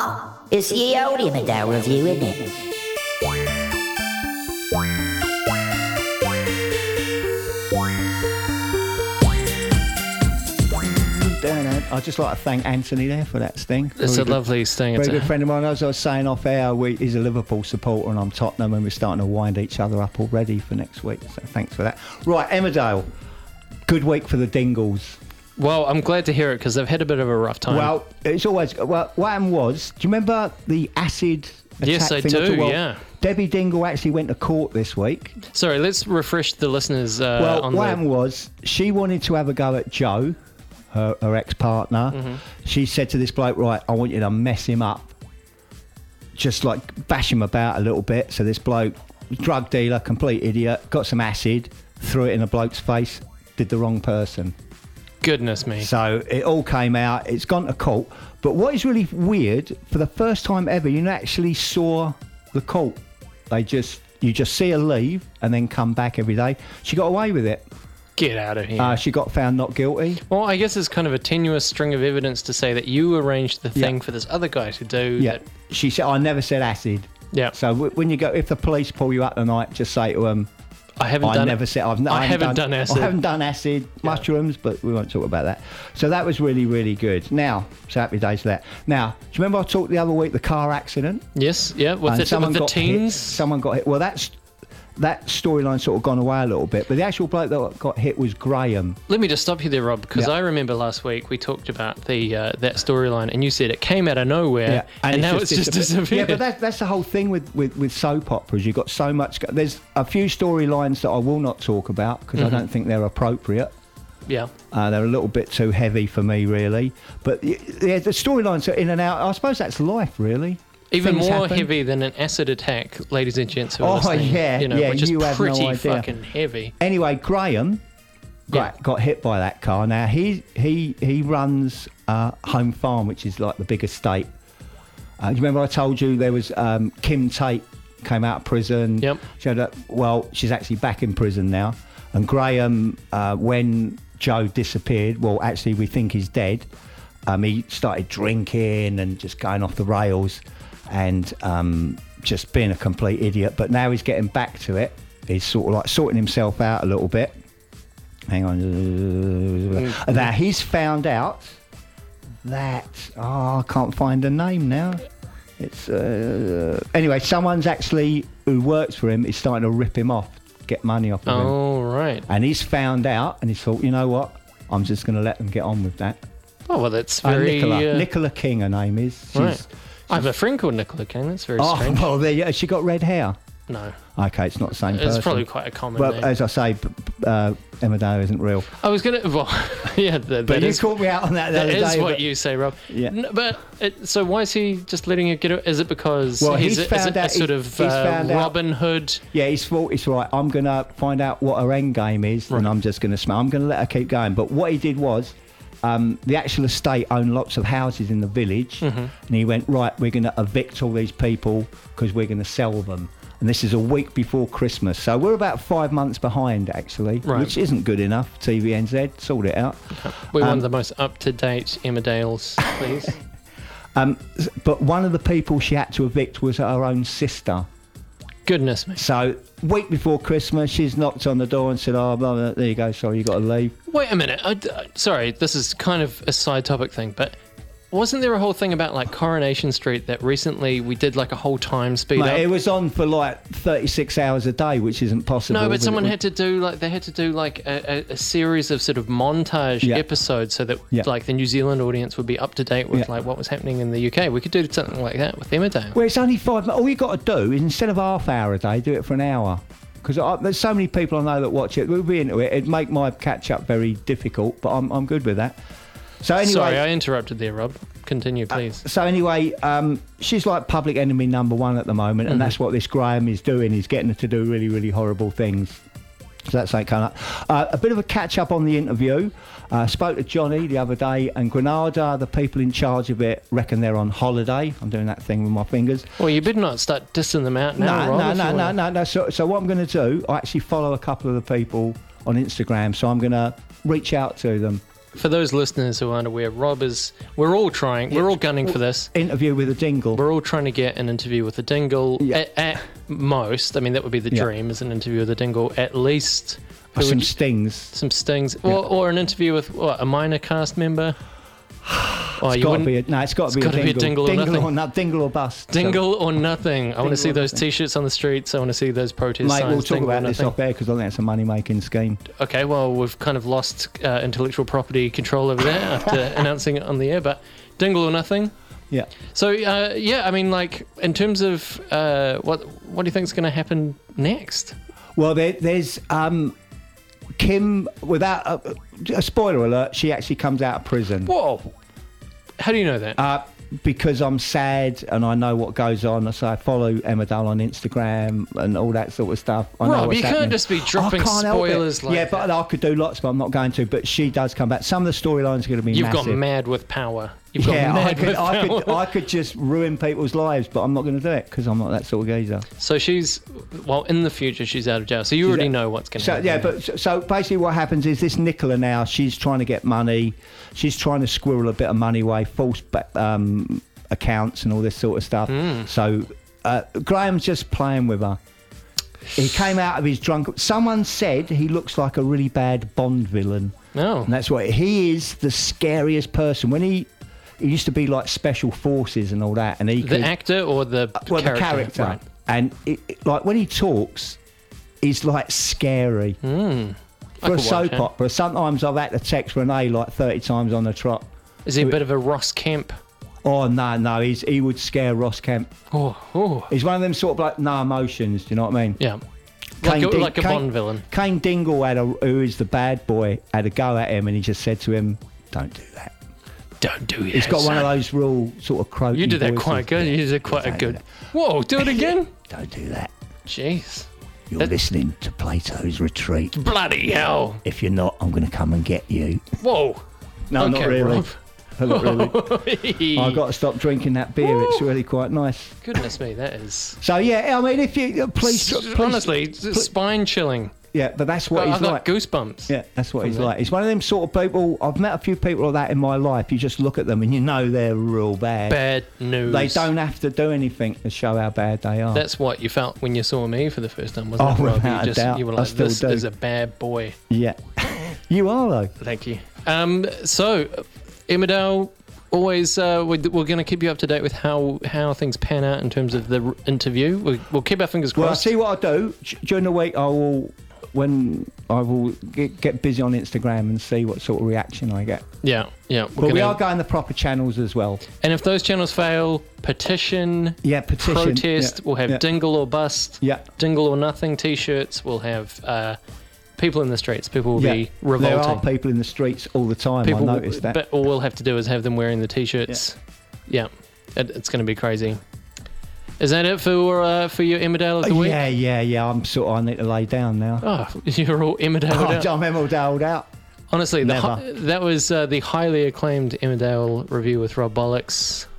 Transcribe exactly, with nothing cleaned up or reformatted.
Oh, it's the old Emmerdale review, isn't it? I'd just like to thank Anthony there for that sting. It's very a good, lovely sting. Very it's good a... friend of mine. As I was saying off air, we, he's a Liverpool supporter and I'm Tottenham, and we're starting to wind each other up already for next week. So thanks for that. Right, Emmerdale. Good week for the Dingles. Well, I'm glad to hear it because they've had a bit of a rough time. Well, it's always... Well, what happened was, do you remember the acid attack Yes, I thing? do, Well, yeah. Debbie Dingle actually went to court this week. Sorry, let's refresh the listeners uh, well, on what the... happened was, she wanted to have a go at Joe, her, her ex-partner. Mm-hmm. She said to this bloke, right, I want you to mess him up. Just like bash him about a little bit. So this bloke, drug dealer, complete idiot, got some acid, threw it in a bloke's face, did the wrong person. Goodness me. So it all came out. It's gone to court. But what is really weird, for the first time ever, you actually saw the court. They just, you just see her leave and then come back every day. She got away with it. Get out of here. Uh, she got found not guilty. Well, I guess it's kind of a tenuous string of evidence to say that you arranged the thing Yeah. for this other guy to do. Yeah. That... She said, I never said acid. Yeah. So w- when you go, if the police pull you up tonight, just say to them, I haven't I done never it. said, I've, I, I haven't done, done acid. I haven't done acid, mushrooms, but we won't talk about that. So that was really, really good. Now, so happy days for that. Now, do you remember I talked the other week, the car accident? Yes, yeah, with And the, someone with the got teens. Hit. Someone got hit. Well, that's that storyline sort of gone away a little bit, but the actual bloke that got hit was Graham. Let me just stop you there, Rob, because Yeah. I remember last week we talked about the uh, that storyline, and you said it came out of nowhere, Yeah, and, and now it's it's just just disappeared. disappeared. Yeah, but that, that's the whole thing with, with, with soap operas. You've got so much... Go- There's a few storylines that I will not talk about because Mm-hmm. I don't think they're appropriate. yeah. Uh, they're a little bit too heavy for me, really. But y- yeah, the storylines are in and out. I suppose that's life, really. Even Things more happen. heavy than an acid attack, ladies and gents who are Oh, listening. yeah, you know, yeah, which is you have no pretty idea. fucking heavy. Anyway, Graham got, Yeah. got hit by that car. Now, he he he runs uh, Home Farm, which is like the big estate. Uh, do you remember I told you there was um, Kim Tate came out of prison? Yep. She had a, well, she's actually back in prison now. And Graham, uh, when Joe disappeared, well, actually we think he's dead. Um, he started drinking and just going off the rails and um, just being a complete idiot. But now he's getting back to it. He's sort of like sorting himself out a little bit. Hang on. Mm-hmm. Now he's found out that, oh, I can't find a name now. It's uh, anyway, someone's actually who works for him is starting to rip him off, get money off of him. Oh, right. And he's found out, and he's thought, you know what? I'm just going to let them get on with that. Oh, well, that's Uh, very... Nicola, uh, Nicola King, her name is. She's, right. I have a friend called Nicola King. That's very Oh, strange. well, there you, has she got red hair? No. Okay, it's not the same It's person. probably quite a common Well, name. as I say, b- b- uh, Emmerdale isn't real. I was going to... Well, yeah, that, But that you is... caught me out on that the That other is day. what but- you say, Rob. Yeah. N- but it, so why is he just letting it get? Is it because Well, he's, he's a, found is it out- a sort he's- of he's uh, found out- Robin Hood? Yeah, he's thought it's right. I'm going to find out what her end game is, Right. and I'm just going to smell. I'm going to let her keep going. But what he did was, um, the actual estate owned lots of houses in the village, Mm-hmm. and he went, right, we're going to evict all these people because we're going to sell them. And this is a week before Christmas. So we're about five months behind, actually, Right. which isn't good enough. T V N Z, sort it out. We Um, want the most up-to-date Emmerdales, please. Um, but one of the people she had to evict was her own sister. Goodness me. So week before Christmas, she's knocked on the door and said, oh, blah, blah, there you go, sorry, you got to leave. Wait a minute. I, I- sorry, this is kind of a side topic thing, but wasn't there a whole thing about like Coronation Street that recently we did like a whole time speed Mate, up? it was on for like thirty-six hours a day, which isn't possible. No, but it someone was- had to do like they had to do like a, a, a series of sort of montage Yeah. episodes so that Yeah. like the New Zealand audience would be up to date with Yeah. like what was happening in the U K. We could do something like that with Emmerdale. Well, it's only five. All you got to do is instead of half hour a day, do it for an hour. Because there's so many people I know that watch it. We'll be into it. It'd make my catch up very difficult, but I'm I'm good with that. So anyway, Sorry, I interrupted there, Rob. Continue, please. So anyway, um, she's like public enemy number one at the moment, and Mhm. that's what this Graham is doing. He's getting her to do really, really horrible things. So that's like kind of uh, a bit of a catch up on the interview. Uh, spoke to Johnny the other day, and Granada, the people in charge of it, reckon they're on holiday. I'm doing that thing with my fingers. Well, you better not start dissing them out now, No, Rob. no, if no, you no, wanna- no, no. So, so what I'm going to do, I actually follow a couple of the people on Instagram, so I'm going to reach out to them. for those listeners who aren't aware, Rob is. We're all trying. We're all gunning for this. Interview with a dingle. We're all trying to get an interview with a dingle. Yeah. At, at most, I mean, that would be the Yeah. dream, is an interview with a dingle. At least who Some would- stings. some stings, or, or an interview with what, a minor cast member. Oh, It's you got to wouldn't- be a, no, it's got it's to be, gotta a be a dingle. dingle or nothing. or no, dingle or bust. So- Dingle or nothing. I want to see or those nothing. T-shirts on the streets. I want to see those protest Mate, signs. we'll talk dingle or about this nothing. off air because I think it's a money-making scheme. Okay, well, we've kind of lost uh, intellectual property control over there after announcing it on the air, but dingle or nothing. Yeah. So, uh, yeah, I mean, like, in terms of uh, what what do you think is going to happen next? Well, there, there's um, Kim. Without a, a spoiler alert, she actually comes out of prison. Whoa. How do you know that? Uh, because I'm sad and I know what goes on. So I follow Emma Dole on Instagram and all that sort of stuff. I know Rob, what's you can't happening. just be dropping I can't help it. spoilers like Yeah, but that. I could do lots, but I'm not going to. But she does come back. Some of the storylines are going to be You've massive. got mad with power. You've got yeah, I mad could, with I, power. could, I could just ruin people's lives, but I'm not going to do it because I'm not that sort of geezer. So she's, well, in the future, she's out of jail. So you already out- know what's going to So happen. yeah, but so, so basically what happens is this Nicola now, she's trying to get money, she's trying to squirrel a bit of money away, false ba- um, accounts and all this sort of stuff. Hmm. So uh, Graham's just playing with her. He came out of his drunk. Someone said he looks like a really bad Bond villain, No. and that's what he is. The scariest person when he. He used to be like special forces and all that, and he The could, actor or the well, character? the character, Right. and it, it- like when he talks, he's like scary Mm. I for a could watch soap it. opera. Sometimes I've had to text Renee like thirty times on the trot. Is he a bit of a Ross Kemp? Oh no, no, he's he would scare Ross Kemp. Oh, oh. He's one of them sort of like no emotions. Do you know what I mean? Yeah. Like a, Ding- like a Kane- Bond villain. Kane Dingle had a, who is the bad boy, had a go at him, and he just said to him, "Don't do that." Don't do it. He's got one of those real sort of croaky You did that voices. quite good. You did it quite a Don't good. do that. Whoa, do it again? Don't do that. Jeez. You're That- listening to Plato's Retreat. Bloody hell. If you're not, I'm going to come and get you. Whoa. No, not Okay, really. Rob. Not really. I've got to stop drinking that beer. It's really quite nice. Goodness me, that is. So yeah, I mean, if you uh, please, S- please honestly, it's spine chilling. yeah, but that's what I've he's got like. goosebumps. Yeah, that's what he's that. like. He's one of them sort of people. I've met a few people like that in my life. You just look at them and you know they're real bad. Bad news. They don't have to do anything to show how bad they are. That's what you felt when you saw me for the first time, wasn't Oh, it, Rob? without a You just doubt. you were I like, still this do. is a bad boy. yeah, you are though. Thank you. Um, so, Emmerdale, always uh, we're, we're going to keep you up to date with how, how things pan out in terms of the r- interview. We'll, we'll keep our fingers Well, I'll crossed. see what I do D- during the week. I will when I will get, get busy on Instagram and see what sort of reaction I get. yeah, yeah. We're But we gonna- are going the proper channels as well. And if those channels fail, petition, Yeah, petition. protest, yeah, we'll have yeah. dingle or bust, Yeah. dingle or nothing t-shirts. We'll have uh, people in the streets. People will Yeah, be there revolting. are people in the streets all the time. People, I noticed that. But all we'll have to do is have them wearing the t-shirts. Yeah, It, it's going to be crazy. Is that it for uh, for your Emmerdale of the week? yeah, yeah, yeah. I'm sort of. I need to lay down now. Oh, you're all Emmerdale out. I'm Emmerdale out. Honestly, the Never. hi- that was uh, the highly acclaimed Emmerdale review with Rob Bollocks.